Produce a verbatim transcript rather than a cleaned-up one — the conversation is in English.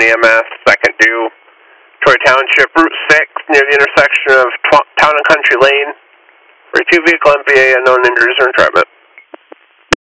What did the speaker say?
E M S, second due, Troy Township, Route six, near the intersection of Tw Town and Country Lane. For two vehicle M P A, unknown injuries or entrapment.